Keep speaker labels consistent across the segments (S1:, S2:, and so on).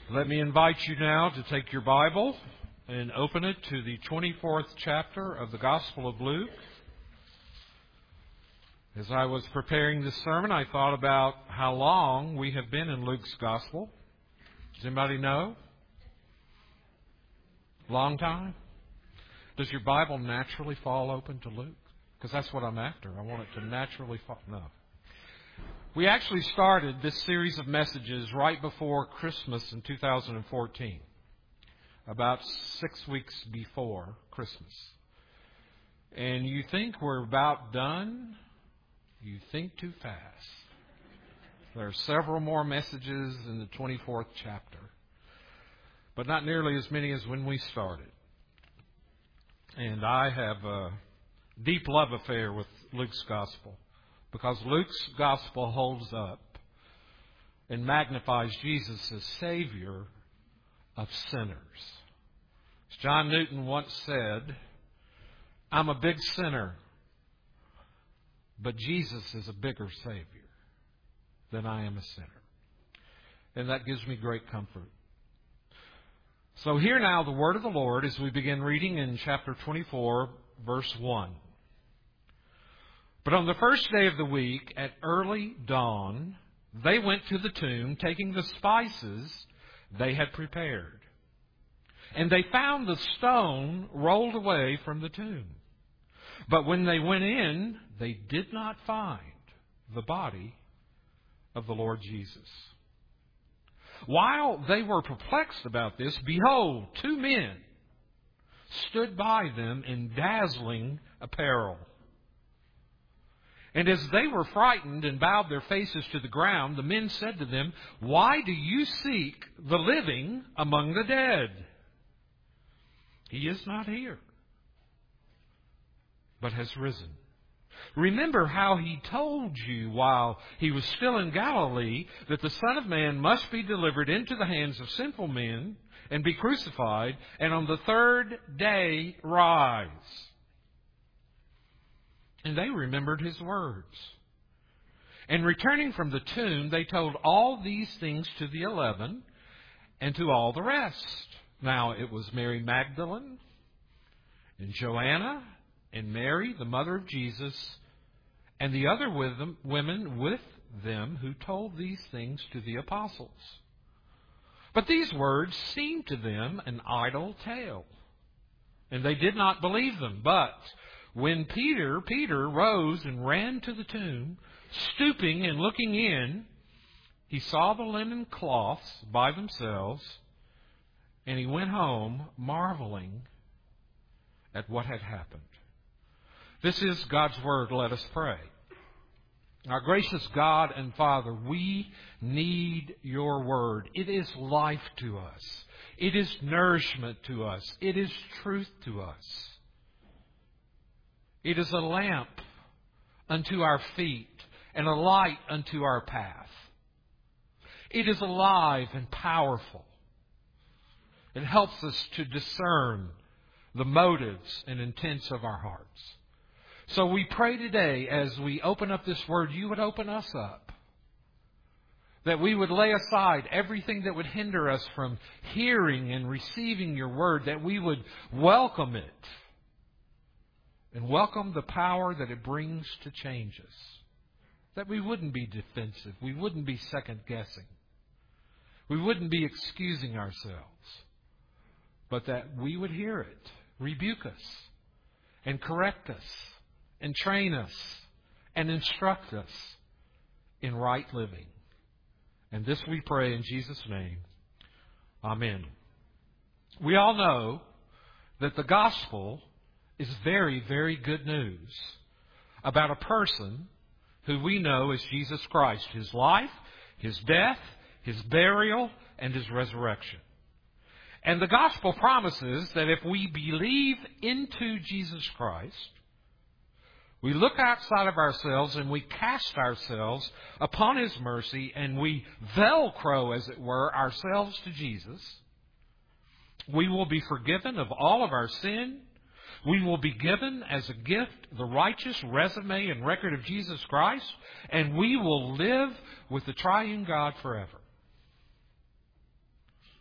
S1: Let me invite you now to take your Bible and open it to the 24th chapter of the Gospel of Luke. As I was preparing this sermon, I thought about how long we have been in Luke's Gospel. Does anybody know? Long time? Does your Bible naturally fall open to Luke? Because that's what I'm after. I want it to naturally fall. No. We actually started this series of messages right before Christmas in 2014, about 6 weeks before Christmas. And you think we're about done? You think too fast. There are several more messages in the 24th chapter, but not nearly as many as when we started. And I have a deep love affair with Luke's Gospel, because Luke's Gospel holds up and magnifies Jesus as Savior of sinners. As John Newton once said, I'm a big sinner, but Jesus is a bigger Savior than I am a sinner. And that gives me great comfort. So hear now the word of the Lord as we begin reading in chapter 24, verse 1. But on the first day of the week, at early dawn, they went to the tomb, taking the spices they had prepared. And they found the stone rolled away from the tomb. But when they went in, they did not find the body of the Lord Jesus. While they were perplexed about this, behold, two men stood by them in dazzling apparel. And as they were frightened and bowed their faces to the ground, the men said to them, Why do you seek the living among the dead? He is not here, but has risen. Remember how he told you while he was still in Galilee that the Son of Man must be delivered into the hands of sinful men and be crucified, and on the third day rise. And they remembered his words. And returning from the tomb, they told all these things to the 11 and to all the rest. Now it was Mary Magdalene and Joanna and Mary, the mother of Jesus, and the other women with them who told these things to the apostles. But these words seemed to them an idle tale, and they did not believe them. But when Peter rose and ran to the tomb, stooping and looking in, he saw the linen cloths by themselves, and he went home marveling at what had happened. This is God's Word. Let us pray. Our gracious God and Father, we need your Word. It is life to us. It is nourishment to us. It is truth to us. It is a lamp unto our feet and a light unto our path. It is alive and powerful. It helps us to discern the motives and intents of our hearts. So we pray today as we open up this Word, you would open us up. That we would lay aside everything that would hinder us from hearing and receiving your Word. That we would welcome it. And welcome the power that it brings to change us. That we wouldn't be defensive. We wouldn't be second-guessing. We wouldn't be excusing ourselves. But that we would hear it, rebuke us, and correct us, and train us, and instruct us in right living. And this we pray in Jesus' name. Amen. We all know that the gospel is very, very good news about a person who we know as Jesus Christ. His life, His death, His burial, and His resurrection. And the gospel promises that if we believe into Jesus Christ, we look outside of ourselves and we cast ourselves upon His mercy and we velcro, as it were, ourselves to Jesus, we will be forgiven of all of our sin. We will be given as a gift the righteous resume and record of Jesus Christ, and we will live with the triune God forever.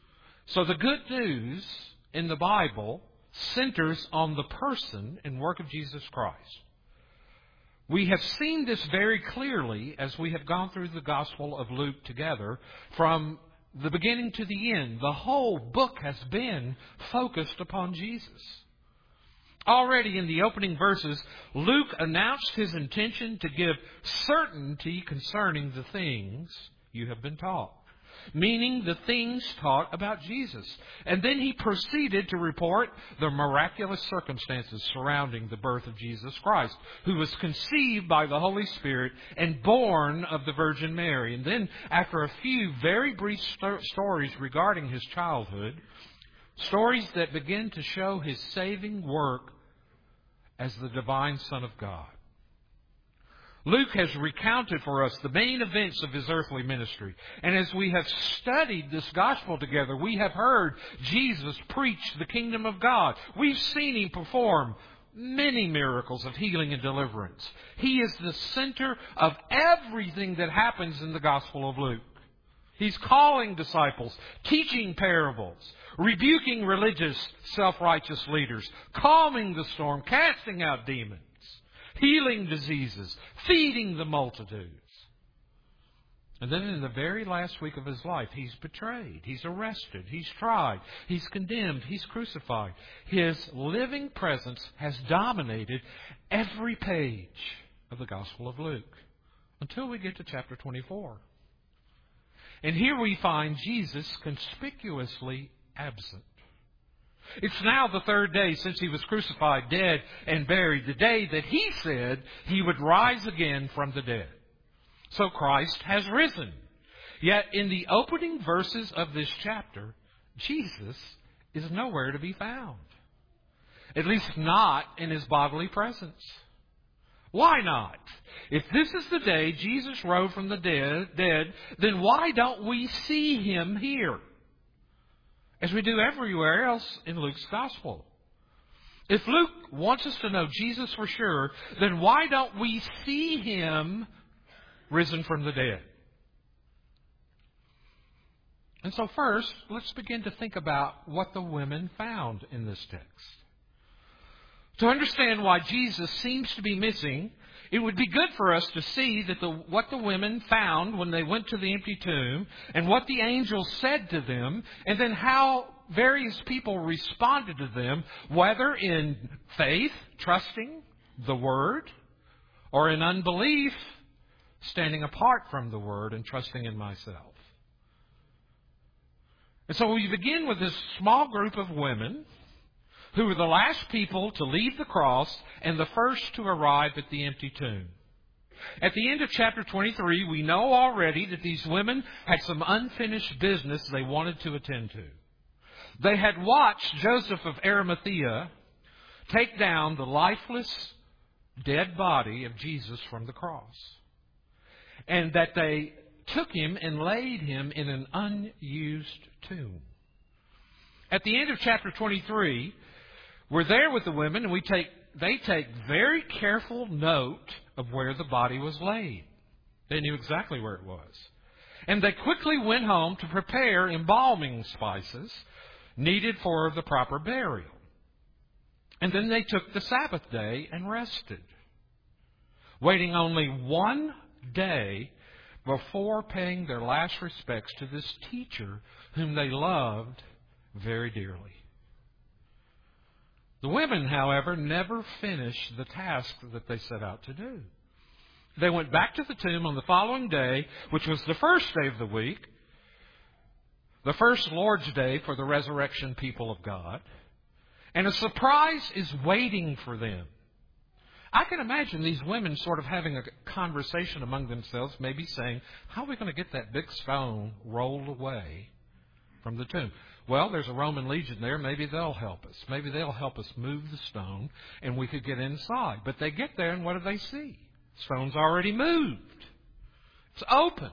S1: So the good news in the Bible centers on the person and work of Jesus Christ. We have seen this very clearly as we have gone through the Gospel of Luke together from the beginning to the end. The whole book has been focused upon Jesus. Already in the opening verses, Luke announced his intention to give certainty concerning the things you have been taught, meaning the things taught about Jesus. And then he proceeded to report the miraculous circumstances surrounding the birth of Jesus Christ, who was conceived by the Holy Spirit and born of the Virgin Mary. And then, after a few very brief stories regarding his childhood, stories that begin to show his saving work as the divine Son of God, Luke has recounted for us the main events of his earthly ministry. And as we have studied this gospel together, we have heard Jesus preach the kingdom of God. We've seen him perform many miracles of healing and deliverance. He is the center of everything that happens in the Gospel of Luke. He's calling disciples, teaching parables, rebuking religious, self-righteous leaders, calming the storm, casting out demons, healing diseases, feeding the multitudes. And then in the very last week of his life, he's betrayed, he's arrested, he's tried, he's condemned, he's crucified. His living presence has dominated every page of the Gospel of Luke until we get to chapter 24. And here we find Jesus conspicuously absent. It's now the third day since he was crucified, dead, and buried, the day that he said he would rise again from the dead. So Christ has risen. Yet in the opening verses of this chapter, Jesus is nowhere to be found. At least not in his bodily presence. Why not? If this is the day Jesus rose from the dead, then why don't we see him here, as we do everywhere else in Luke's Gospel? If Luke wants us to know Jesus for sure, then why don't we see him risen from the dead? And so first, let's begin to think about what the women found in this text. To understand why Jesus seems to be missing, it would be good for us to see that what the women found when they went to the empty tomb, and what the angel said to them, and then how various people responded to them, whether in faith, trusting the Word, or in unbelief, standing apart from the Word and trusting in myself. And so we begin with this small group of women who were the last people to leave the cross and the first to arrive at the empty tomb. At the end of chapter 23, we know already that these women had some unfinished business they wanted to attend to. They had watched Joseph of Arimathea take down the lifeless, dead body of Jesus from the cross, and that they took him and laid him in an unused tomb. At the end of chapter 23, we're there with the women, and they take very careful note of where the body was laid. They knew exactly where it was. And they quickly went home to prepare embalming spices needed for the proper burial. And then they took the Sabbath day and rested, waiting only one day before paying their last respects to this teacher whom they loved very dearly. The women, however, never finished the task that they set out to do. They went back to the tomb on the following day, which was the first day of the week, the first Lord's Day for the resurrection people of God, and a surprise is waiting for them. I can imagine these women sort of having a conversation among themselves, maybe saying, how are we going to get that big stone rolled away from the tomb? Well, there's a Roman legion there. Maybe they'll help us. Maybe they'll help us move the stone and we could get inside. But they get there and what do they see? Stone's already moved. It's open.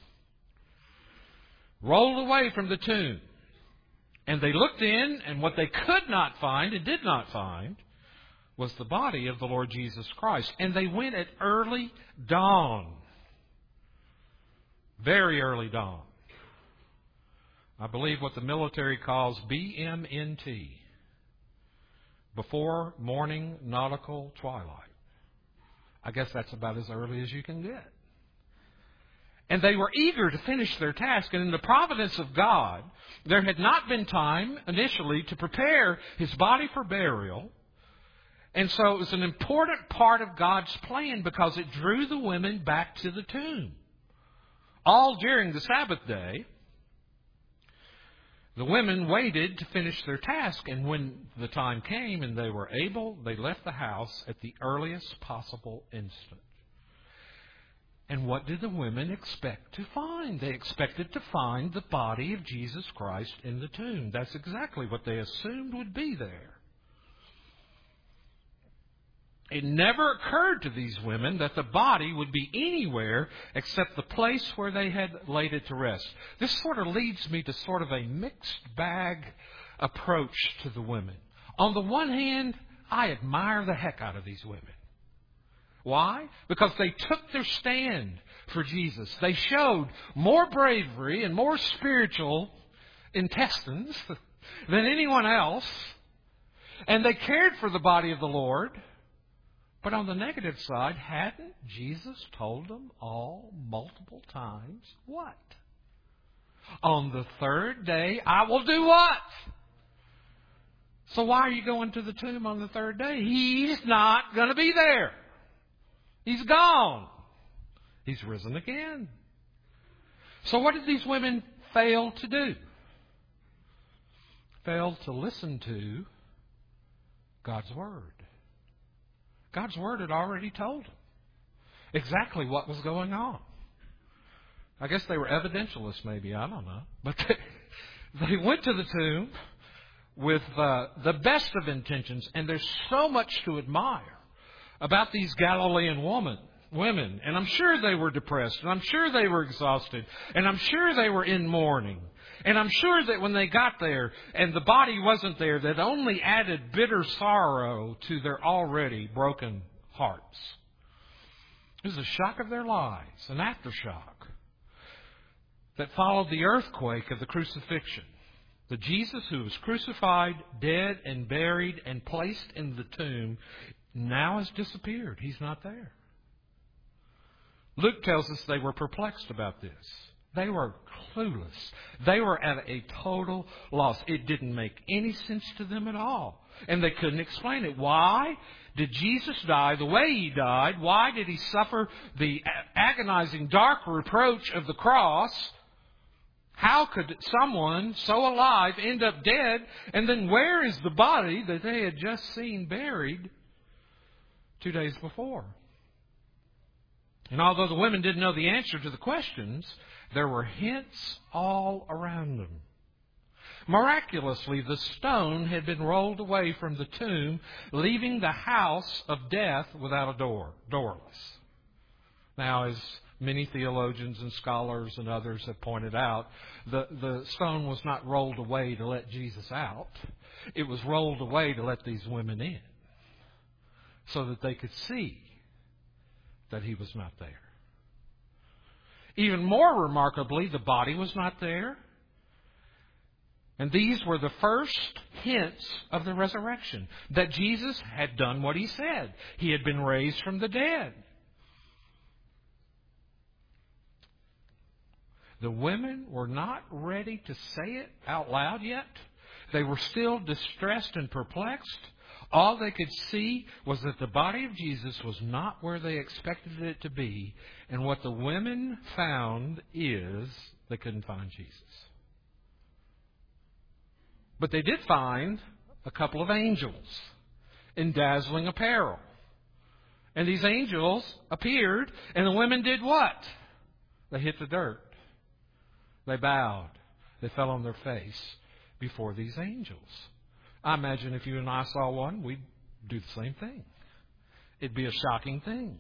S1: Rolled away from the tomb. And they looked in, and what they could not find and did not find was the body of the Lord Jesus Christ. And they went at early dawn. Very early dawn. I believe what the military calls BMNT, before morning nautical twilight. I guess that's about as early as you can get. And they were eager to finish their task. And in the providence of God, there had not been time initially to prepare his body for burial. And so it was an important part of God's plan because it drew the women back to the tomb. All during the Sabbath day, the women waited to finish their task. And when the time came and they were able, they left the house at the earliest possible instant. And what did the women expect to find? They expected to find the body of Jesus Christ in the tomb. That's exactly what they assumed would be there. It never occurred to these women that the body would be anywhere except the place where they had laid it to rest. This sort of leads me to sort of a mixed bag approach to the women. On the one hand, I admire the heck out of these women. Why? Because they took their stand for Jesus. They showed more bravery and more spiritual intestines than anyone else. And they cared for the body of the Lord. But on the negative side, hadn't Jesus told them all multiple times what? On the third day, I will do what? So why are you going to the tomb on the third day? He's not going to be there. He's gone. He's risen again. So what did these women fail to do? Failed to listen to God's Word. God's Word had already told them exactly what was going on. I guess they were evidentialists, maybe. I don't know. But they went to the tomb with the best of intentions, and there's so much to admire about these Galilean women. And I'm sure they were depressed, and I'm sure they were exhausted, and I'm sure they were in mourning. And I'm sure that when they got there and the body wasn't there, that only added bitter sorrow to their already broken hearts. It was a shock of their lives, an aftershock that followed the earthquake of the crucifixion. The Jesus who was crucified, dead, and buried, and placed in the tomb now has disappeared. He's not there. Luke tells us they were perplexed about this. They were clueless. They were at a total loss. It didn't make any sense to them at all. And they couldn't explain it. Why did Jesus die the way He died? Why did He suffer the agonizing, dark reproach of the cross? How could someone so alive end up dead? And then where is the body that they had just seen buried 2 days before? And although the women didn't know the answer to the questions, there were hints all around them. Miraculously, the stone had been rolled away from the tomb, leaving the house of death without a door, doorless. Now, as many theologians and scholars and others have pointed out, the stone was not rolled away to let Jesus out. It was rolled away to let these women in, so that they could see that He was not there. Even more remarkably, the body was not there. And these were the first hints of the resurrection, that Jesus had done what He said. He had been raised from the dead. The women were not ready to say it out loud yet. They were still distressed and perplexed. All they could see was that the body of Jesus was not where they expected it to be. And what the women found is they couldn't find Jesus. But they did find a couple of angels in dazzling apparel. And these angels appeared, and the women did what? They hit the dirt. They bowed. They fell on their face before these angels. I imagine if you and I saw one, we'd do the same thing. It'd be a shocking thing.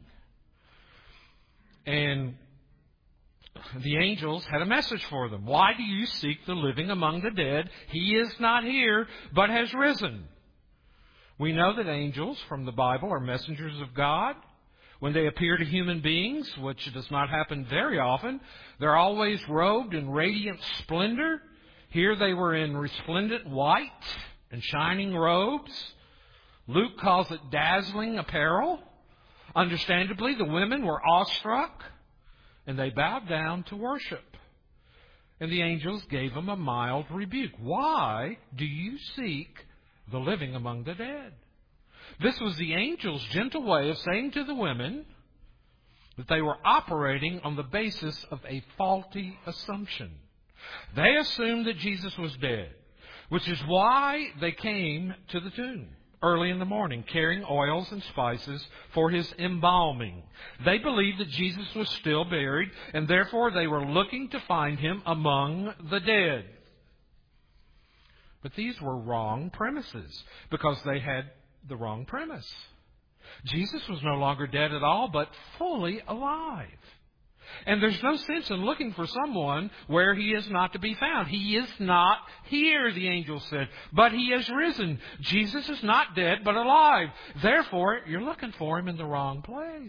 S1: And the angels had a message for them. Why do you seek the living among the dead? He is not here, but has risen. We know that angels from the Bible are messengers of God. When they appear to human beings, which does not happen very often, they're always robed in radiant splendor. Here they were in resplendent white and shining robes. Luke calls it dazzling apparel. Understandably, the women were awestruck, and they bowed down to worship. And the angels gave them a mild rebuke. Why do you seek the living among the dead? This was the angels' gentle way of saying to the women that they were operating on the basis of a faulty assumption. They assumed that Jesus was dead, which is why they came to the tomb early in the morning, carrying oils and spices for his embalming. They believed that Jesus was still buried, and therefore they were looking to find him among the dead. But these were wrong premises, because they had the wrong premise. Jesus was no longer dead at all, but fully alive. And there's no sense in looking for someone where he is not to be found. He is not here, the angel said, but he is risen. Jesus is not dead, but alive. Therefore, you're looking for him in the wrong place.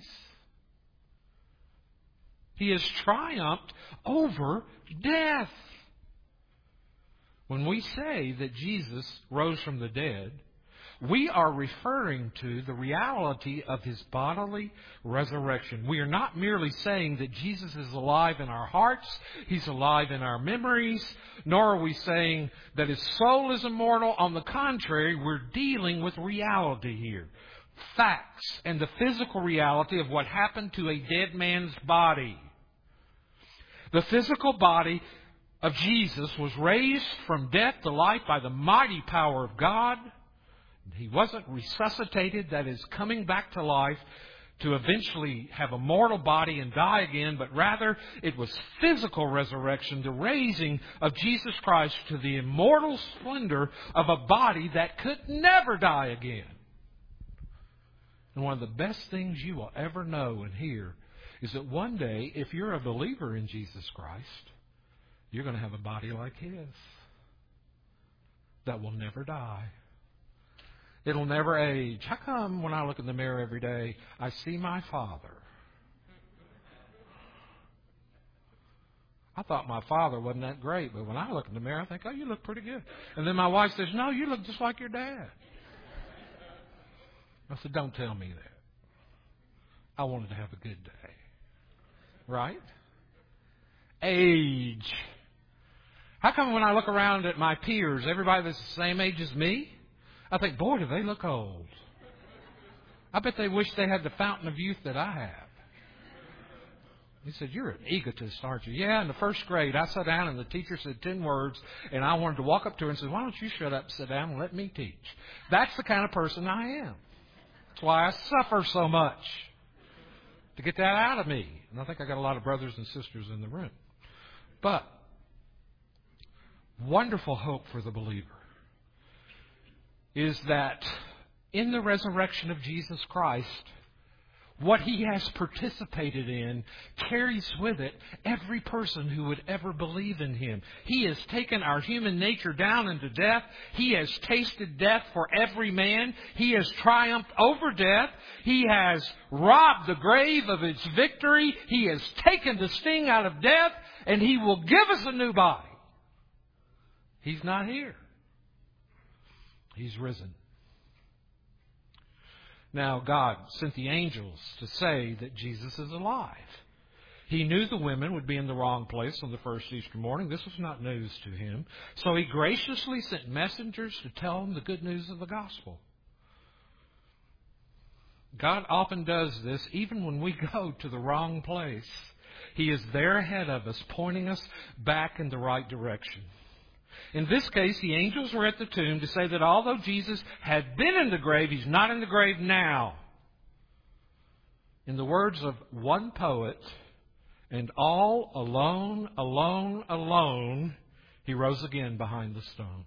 S1: He has triumphed over death. When we say that Jesus rose from the dead, we are referring to the reality of his bodily resurrection. We are not merely saying that Jesus is alive in our hearts, he's alive in our memories, nor are we saying that his soul is immortal. On the contrary, we're dealing with reality here. Facts and the physical reality of what happened to a dead man's body. The physical body of Jesus was raised from death to life by the mighty power of God. He wasn't resuscitated, that is, coming back to life to eventually have a mortal body and die again, but rather it was physical resurrection, the raising of Jesus Christ to the immortal splendor of a body that could never die again. And one of the best things you will ever know and hear is that one day, if you're a believer in Jesus Christ, you're going to have a body like his that will never die. It'll never age. How come when I look in the mirror every day, I see my father? I thought my father wasn't that great, but when I look in the mirror, I think, oh, you look pretty good. And then my wife says, no, you look just like your dad. I said, don't tell me that. I wanted to have a good day. Right? Age. How come when I look around at my peers, everybody that's the same age as me, I think, boy, do they look old. I bet they wish they had the fountain of youth that I have. He said, you're an egotist, aren't you? Yeah, in the first grade, I sat down and the teacher said 10 words, and I wanted to walk up to her and say, why don't you shut up and sit down and let me teach? That's the kind of person I am. That's why I suffer so much, to get that out of me. And I think I got a lot of brothers and sisters in the room. But wonderful hope for the believer is that in the resurrection of Jesus Christ, what he has participated in carries with it every person who would ever believe in him. He has taken our human nature down into death. He has tasted death for every man. He has triumphed over death. He has robbed the grave of its victory. He has taken the sting out of death, and he will give us a new body. He's not here. He's risen. Now, God sent the angels to say that Jesus is alive. He knew the women would be in the wrong place on the first Easter morning. This was not news to him. So he graciously sent messengers to tell them the good news of the gospel. God often does this even when we go to the wrong place. He is there ahead of us, pointing us back in the right direction. In this case, the angels were at the tomb to say that although Jesus had been in the grave, he's not in the grave now. In the words of one poet, and all alone, alone, alone, he rose again behind the stone.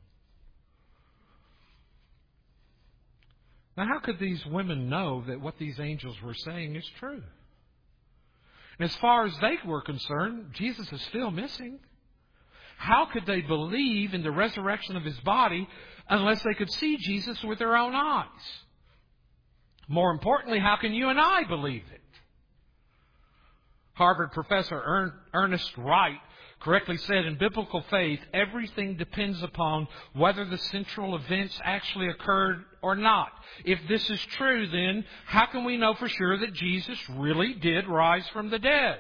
S1: Now, how could these women know that what these angels were saying is true? And as far as they were concerned, Jesus is still missing. How could they believe in the resurrection of his body unless they could see Jesus with their own eyes? More importantly, how can you and I believe it? Harvard professor Ernest Wright correctly said, in biblical faith, everything depends upon whether the central events actually occurred or not. If this is true, then how can we know for sure that Jesus really did rise from the dead?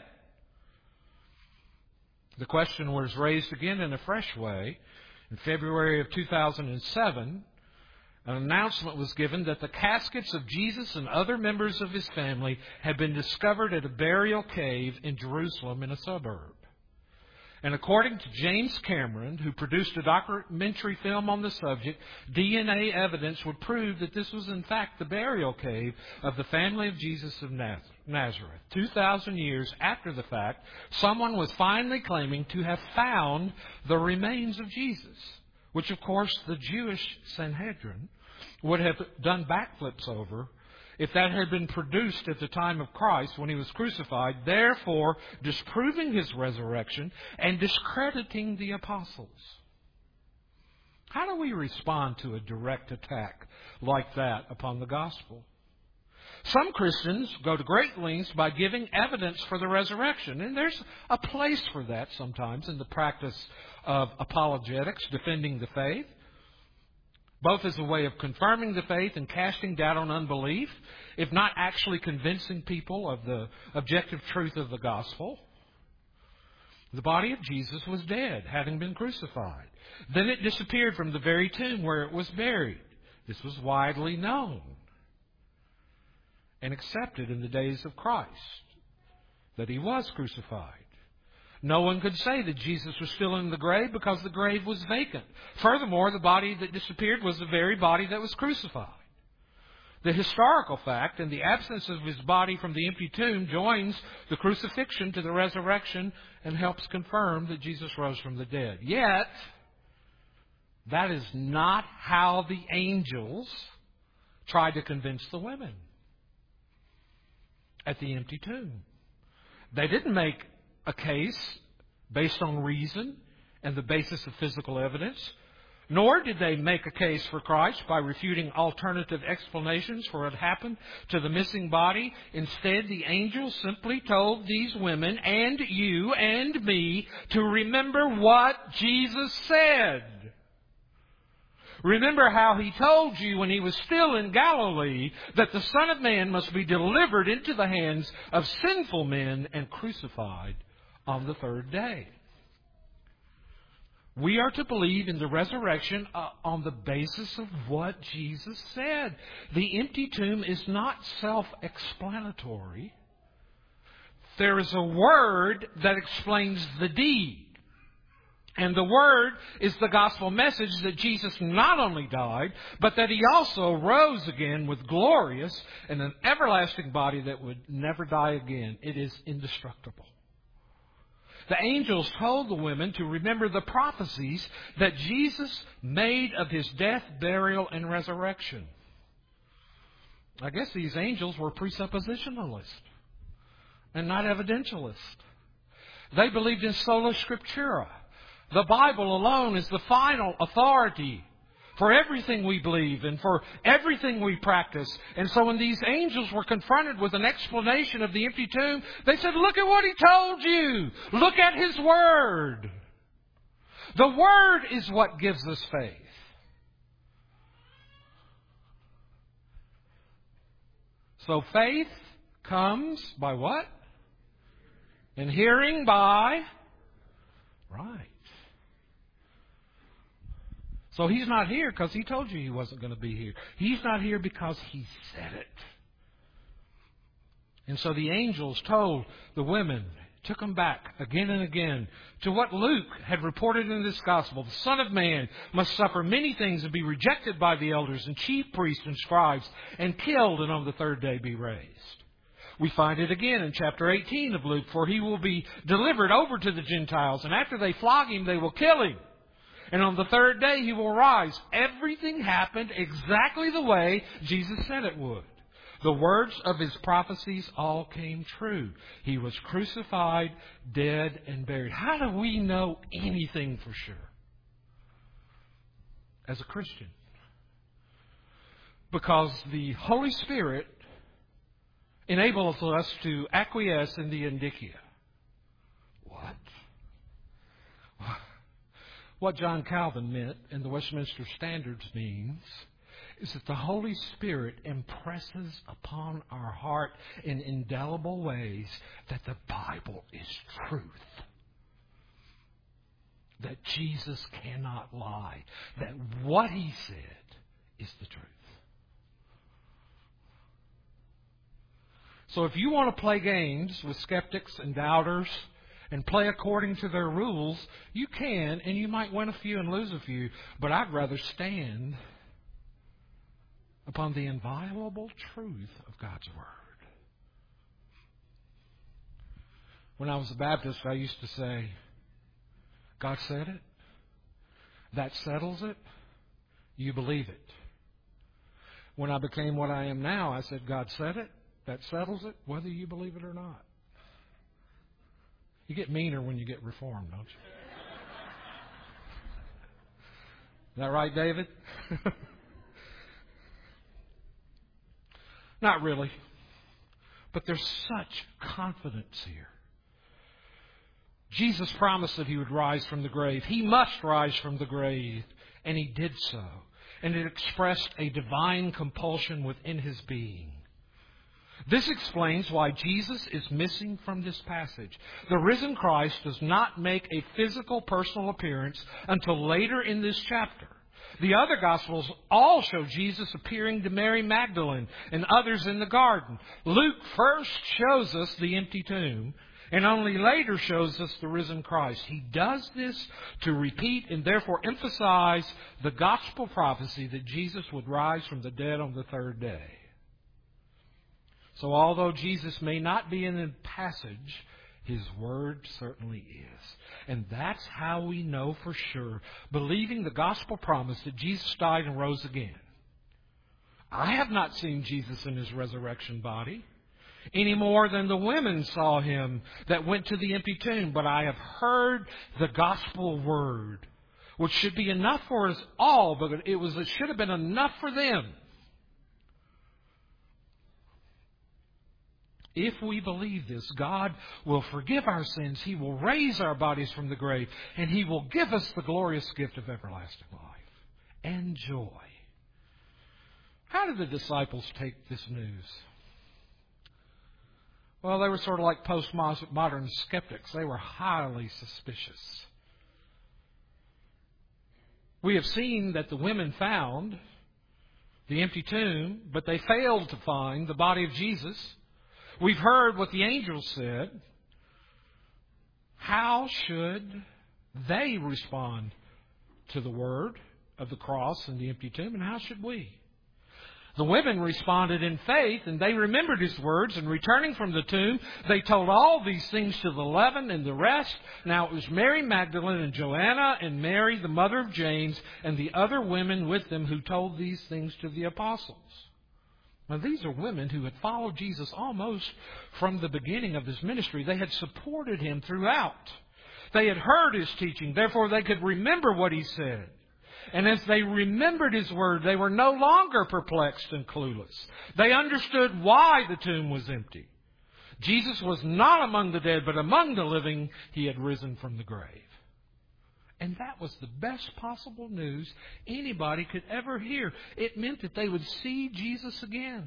S1: The question was raised again in a fresh way. In February of 2007, an announcement was given that the caskets of Jesus and other members of his family had been discovered at a burial cave in Jerusalem in a suburb. And according to James Cameron, who produced a documentary film on the subject, DNA evidence would prove that this was in fact the burial cave of the family of Jesus of Nazareth. 2,000 years after the fact, someone was finally claiming to have found the remains of Jesus, which of course the Jewish Sanhedrin would have done backflips over if that had been produced at the time of Christ when he was crucified, therefore disproving his resurrection and discrediting the apostles. How do we respond to a direct attack like that upon the gospel? Some Christians go to great lengths by giving evidence for the resurrection, and there's a place for that sometimes in the practice of apologetics, defending the faith, both as a way of confirming the faith and casting doubt on unbelief, if not actually convincing people of the objective truth of the gospel. The body of Jesus was dead, having been crucified. Then it disappeared from the very tomb where it was buried. This was widely known and accepted in the days of Christ, that he was crucified. No one could say that Jesus was still in the grave because the grave was vacant. Furthermore, the body that disappeared was the very body that was crucified. The historical fact and the absence of his body from the empty tomb joins the crucifixion to the resurrection and helps confirm that Jesus rose from the dead. Yet, that is not how the angels tried to convince the women at the empty tomb. They didn't make a case based on reason and the basis of physical evidence, nor did they make a case for Christ by refuting alternative explanations for what happened to the missing body. Instead, the angels simply told these women and you and me to remember what Jesus said. Remember how he told you when he was still in Galilee that the Son of Man must be delivered into the hands of sinful men and crucified on the third day. We are to believe in the resurrection on the basis of what Jesus said. The empty tomb is not self-explanatory. There is a word that explains the deed. And the word is the gospel message that Jesus not only died, but that he also rose again with glorious and an everlasting body that would never die again. It is indestructible. The angels told the women to remember the prophecies that Jesus made of his death, burial, and resurrection. I guess these angels were presuppositionalists and not evidentialists. They believed in sola scriptura. The Bible alone is the final authority for everything we believe and for everything we practice. And so when these angels were confronted with an explanation of the empty tomb, they said, look at what he told you. Look at his word. The word is what gives us faith. So faith comes by what? And hearing by? Right. So he's not here because he told you he wasn't going to be here. He's not here because he said it. And so the angels told the women, took them back again and again to what Luke had reported in this gospel. The Son of Man must suffer many things and be rejected by the elders and chief priests and scribes and killed, and on the third day be raised. We find it again in chapter 18 of Luke, for he will be delivered over to the Gentiles, and after they flog him, they will kill him. And on the third day he will rise. Everything happened exactly the way Jesus said it would. The words of his prophecies all came true. He was crucified, dead, and buried. How do we know anything for sure as a Christian? Because the Holy Spirit enables us to acquiesce in the indicia. What? What John Calvin meant and the Westminster Standards means is that the Holy Spirit impresses upon our heart in indelible ways that the Bible is truth. That Jesus cannot lie. That what He said is the truth. So if you want to play games with skeptics and doubters and play according to their rules, you can, and you might win a few and lose a few, but I'd rather stand upon the inviolable truth of God's Word. When I was a Baptist, I used to say, God said it, that settles it, you believe it. When I became what I am now, I said, God said it, that settles it, whether you believe it or not. You get meaner when you get reformed, don't you? Is that right, David? Not really. But there's such confidence here. Jesus promised that He would rise from the grave. He must rise from the grave. And He did so. And it expressed a divine compulsion within His being. This explains why Jesus is missing from this passage. The risen Christ does not make a physical personal appearance until later in this chapter. The other Gospels all show Jesus appearing to Mary Magdalene and others in the garden. Luke first shows us the empty tomb and only later shows us the risen Christ. He does this to repeat and therefore emphasize the gospel prophecy that Jesus would rise from the dead on the third day. So although Jesus may not be in the passage, His Word certainly is. And that's how we know for sure, believing the gospel promise that Jesus died and rose again. I have not seen Jesus in His resurrection body, any more than the women saw Him that went to the empty tomb. But I have heard the gospel word, which should be enough for us all, but it should have been enough for them. If we believe this, God will forgive our sins. He will raise our bodies from the grave. And He will give us the glorious gift of everlasting life and joy. How did the disciples take this news? Well, they were sort of like postmodern skeptics. They were highly suspicious. We have seen that the women found the empty tomb, but they failed to find the body of Jesus. We've heard what the angels said. How should they respond to the word of the cross and the empty tomb, and how should we? The women responded in faith, and they remembered His words, and returning from the tomb, they told all these things to the 11 and the rest. Now it was Mary Magdalene and Joanna and Mary, the mother of James, and the other women with them who told these things to the apostles. Now, these are women who had followed Jesus almost from the beginning of His ministry. They had supported Him throughout. They had heard His teaching. Therefore, they could remember what He said. And as they remembered His word, they were no longer perplexed and clueless. They understood why the tomb was empty. Jesus was not among the dead, but among the living. He had risen from the grave. And that was the best possible news anybody could ever hear. It meant that they would see Jesus again.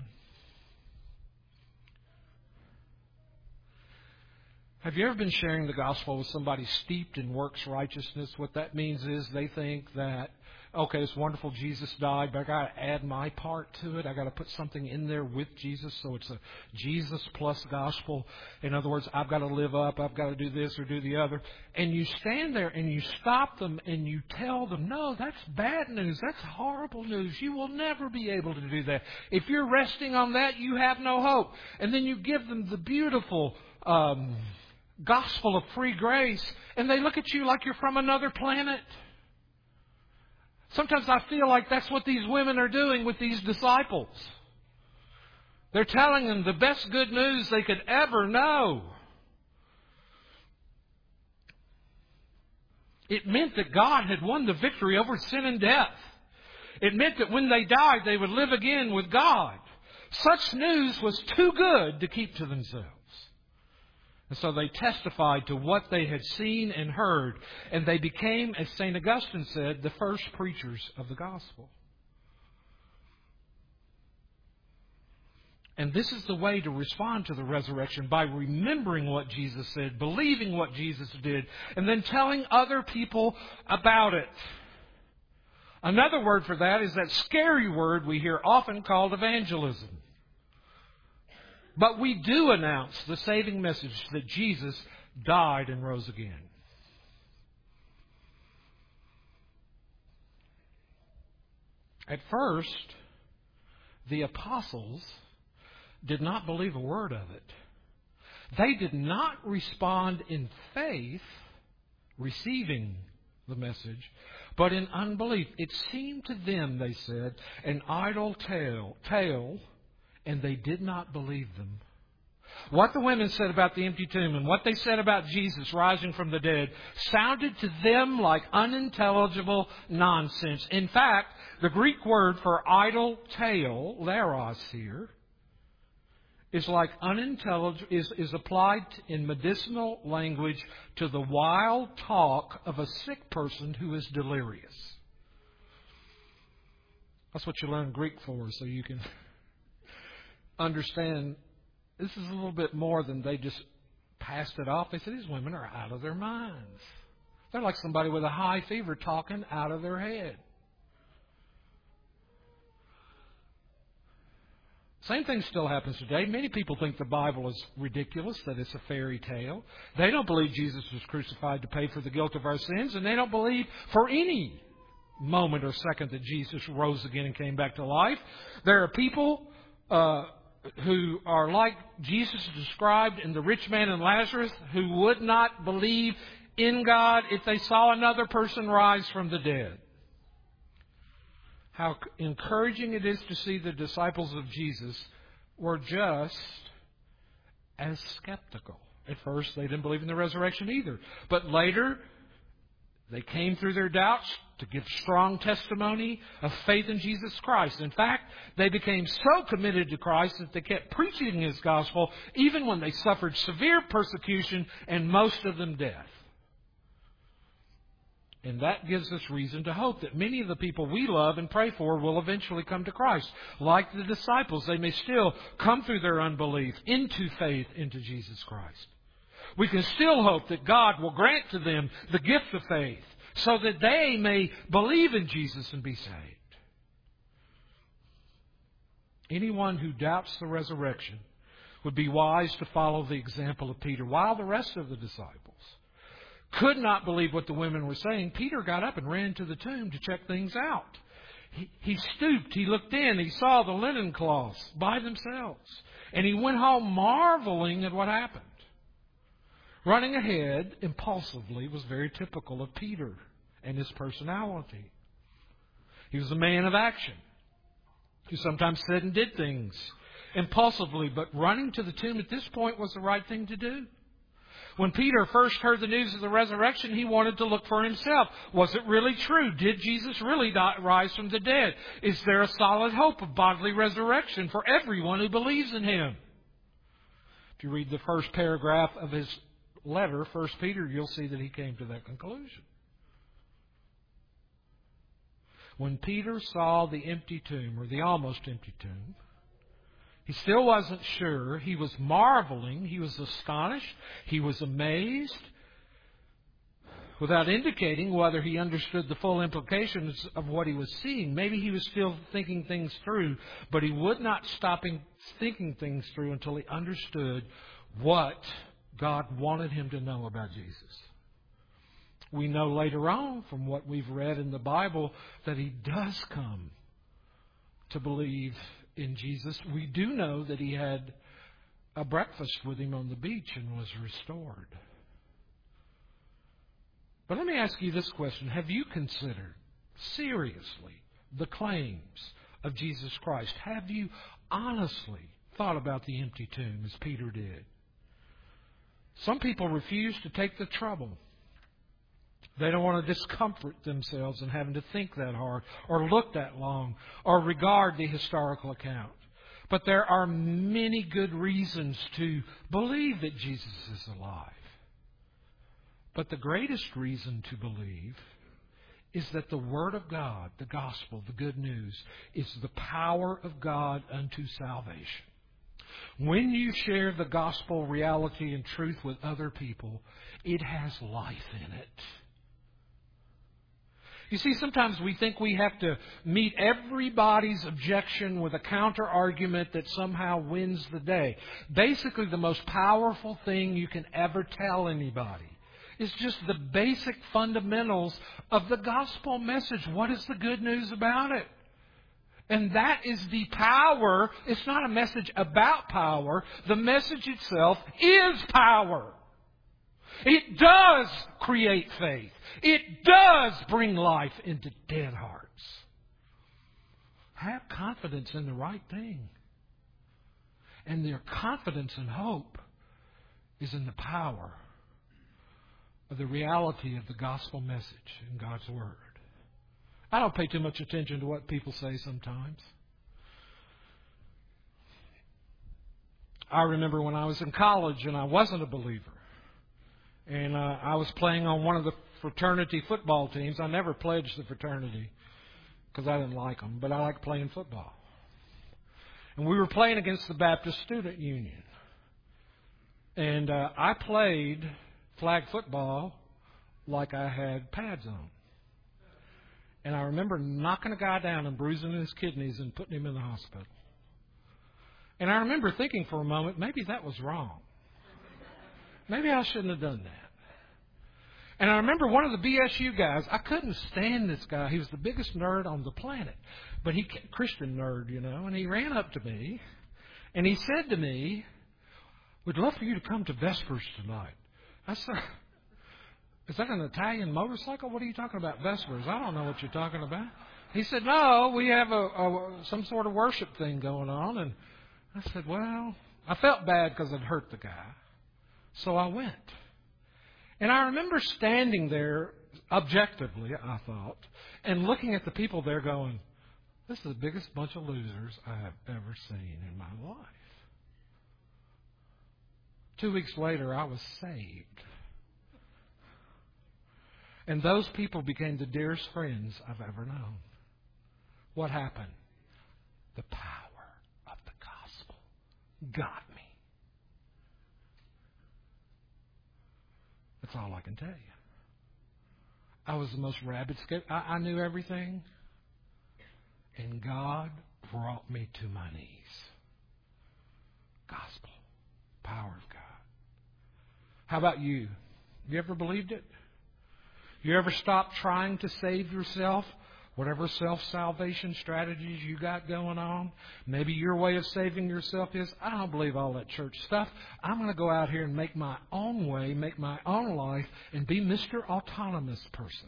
S1: Have you ever been sharing the gospel with somebody steeped in works righteousness? What that means is they think that, okay, it's wonderful Jesus died, but I got to add my part to it. I got to put something in there with Jesus, so it's a Jesus plus gospel. In other words, I've got to live up. I've got to do this or do the other. And you stand there and you stop them and you tell them, no, that's bad news. That's horrible news. You will never be able to do that. If you're resting on that, you have no hope. And then you give them the beautiful gospel of free grace, and they look at you like you're from another planet. Sometimes I feel like that's what these women are doing with these disciples. They're telling them the best good news they could ever know. It meant that God had won the victory over sin and death. It meant that when they died, they would live again with God. Such news was too good to keep to themselves. And so they testified to what they had seen and heard, and they became, as St. Augustine said, the first preachers of the gospel. And this is the way to respond to the resurrection, by remembering what Jesus said, believing what Jesus did, and then telling other people about it. Another word for that is that scary word we hear often called evangelism. But we do announce the saving message that Jesus died and rose again. At first, the apostles did not believe a word of it. They did not respond in faith, receiving the message, but in unbelief. It seemed to them, they said, an idle tale, and they did not believe them. What the women said about the empty tomb and what they said about Jesus rising from the dead sounded to them like unintelligible nonsense. In fact, the Greek word for idle tale, leros here, is like unintelligible, is applied in medicinal language to the wild talk of a sick person who is delirious. That's what you learn Greek for, so you can understand this is a little bit more than they just passed it off. They said these women are out of their minds. They're like somebody with a high fever talking out of their head. Same thing still happens today. Many people think the Bible is ridiculous, that it's a fairy tale. They don't believe Jesus was crucified to pay for the guilt of our sins, and they don't believe for any moment or second that Jesus rose again and came back to life. There are people who are like Jesus described in the rich man and Lazarus, who would not believe in God if they saw another person rise from the dead. How encouraging it is to see the disciples of Jesus were just as skeptical. At first, they didn't believe in the resurrection either. But later, they came through their doubts to give strong testimony of faith in Jesus Christ. In fact, they became so committed to Christ that they kept preaching His gospel even when they suffered severe persecution and most of them death. And that gives us reason to hope that many of the people we love and pray for will eventually come to Christ. Like the disciples, they may still come through their unbelief into faith into Jesus Christ. We can still hope that God will grant to them the gift of faith so that they may believe in Jesus and be saved. Anyone who doubts the resurrection would be wise to follow the example of Peter, while the rest of the disciples could not believe what the women were saying. Peter got up and ran to the tomb to check things out. He stooped, he looked in, he saw the linen cloths by themselves, and he went home marveling at what happened. Running ahead impulsively was very typical of Peter and his personality. He was a man of action who sometimes said and did things impulsively, but running to the tomb at this point was the right thing to do. When Peter first heard the news of the resurrection, he wanted to look for himself. Was it really true? Did Jesus really rise from the dead? Is there a solid hope of bodily resurrection for everyone who believes in Him? If you read the first paragraph of his letter, 1 Peter, you'll see that he came to that conclusion. When Peter saw the empty tomb, or the almost empty tomb, he still wasn't sure. He was marveling. He was astonished. He was amazed, without indicating whether he understood the full implications of what he was seeing. Maybe he was still thinking things through, but he would not stop thinking things through until he understood what God wanted him to know about Jesus. We know later on from what we've read in the Bible that he does come to believe in Jesus. We do know that he had a breakfast with him on the beach and was restored. But let me ask you this question. Have you considered seriously the claims of Jesus Christ? Have you honestly thought about the empty tomb as Peter did? Some people refuse to take the trouble. They don't want to discomfort themselves in having to think that hard or look that long or regard the historical account. But there are many good reasons to believe that Jesus is alive. But the greatest reason to believe is that the Word of God, the gospel, the good news, is the power of God unto salvation. When you share the gospel reality and truth with other people, it has life in it. You see, sometimes we think we have to meet everybody's objection with a counter-argument that somehow wins the day. Basically, the most powerful thing you can ever tell anybody is just the basic fundamentals of the gospel message. What is the good news about it? And that is the power. It's not a message about power. The message itself is power. It does create faith. It does bring life into dead hearts. Have confidence in the right thing. And their confidence and hope is in the power of the reality of the gospel message in God's Word. I don't pay too much attention to what people say sometimes. I remember when I was in college and I wasn't a believer. And I was playing on one of the fraternity football teams. I never pledged the fraternity because I didn't like them, but I liked playing football. And we were playing against the Baptist Student Union. And I played flag football like I had pads on. And I remember knocking a guy down and bruising his kidneys and putting him in the hospital. And I remember thinking for a moment, maybe that was wrong. Maybe I shouldn't have done that. And I remember one of the BSU guys, I couldn't stand this guy. He was the biggest nerd on the planet. But he, Christian nerd, you know, and he ran up to me and he said to me, "We'd love for you to come to Vespers tonight." I said, "Is that an Italian motorcycle? What are you talking about, Vespers? I don't know what you're talking about." He said, "No, we have some sort of worship thing going on." And I said, well, I felt bad because I'd hurt the guy. So I went. And I remember standing there, objectively, I thought, and looking at the people there going, this is the biggest bunch of losers I have ever seen in my life. 2 weeks later, I was saved. And those people became the dearest friends I've ever known. What happened? The power of the gospel got me. That's all I can tell you. I was the most rabid skeptic. I knew everything. And God brought me to my knees. Gospel. Power of God. How about you? You ever believed it? You ever stopped trying to save yourself? Whatever self-salvation strategies you got going on. Maybe your way of saving yourself is, I don't believe all that church stuff. I'm going to go out here and make my own way, make my own life, and be Mr. Autonomous person.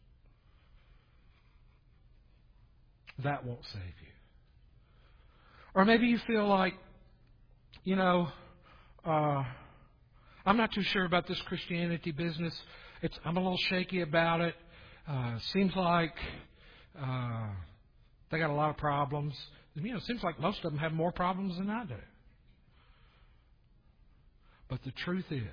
S1: That won't save you. Or maybe you feel like, I'm not too sure about this Christianity business. I'm a little shaky about it. Seems like they got a lot of problems. It seems like most of them have more problems than I do. But the truth is,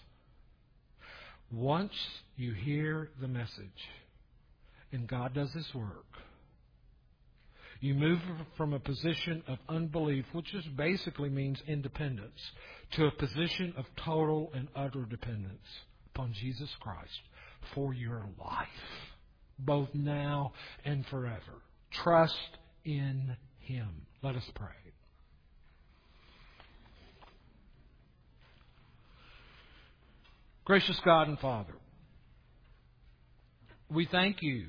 S1: once you hear the message and God does His work, you move from a position of unbelief, which just basically means independence, to a position of total and utter dependence upon Jesus Christ for your life, both now and forever. Trust in Him. Let us pray. Gracious God and Father, we thank You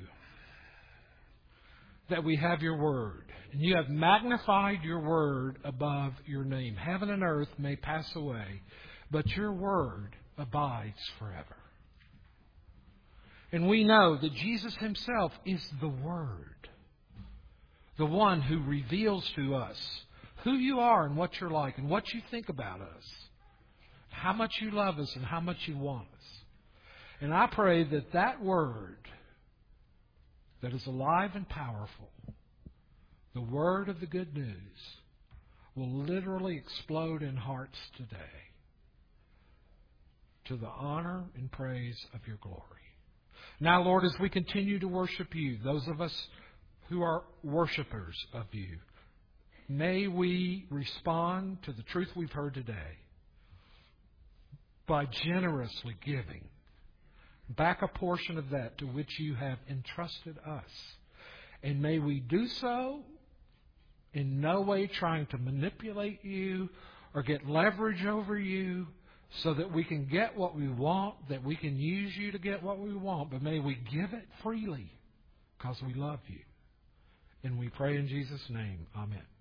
S1: that we have Your Word, and You have magnified Your Word above Your name. Heaven and earth may pass away, but Your Word abides forever. And we know that Jesus Himself is the Word, the one who reveals to us who You are and what You're like and what You think about us, how much You love us and how much You want us. And I pray that that Word that is alive and powerful, the Word of the good news, will literally explode in hearts today to the honor and praise of your glory. Now, Lord, as we continue to worship you, those of us who are worshipers of you, may we respond to the truth we've heard today by generously giving back a portion of that to which you have entrusted us. And may we do so in no way trying to manipulate you or get leverage over you so that we can get what we want, that we can use you to get what we want. But may we give it freely because we love you. And we pray in Jesus' name. Amen.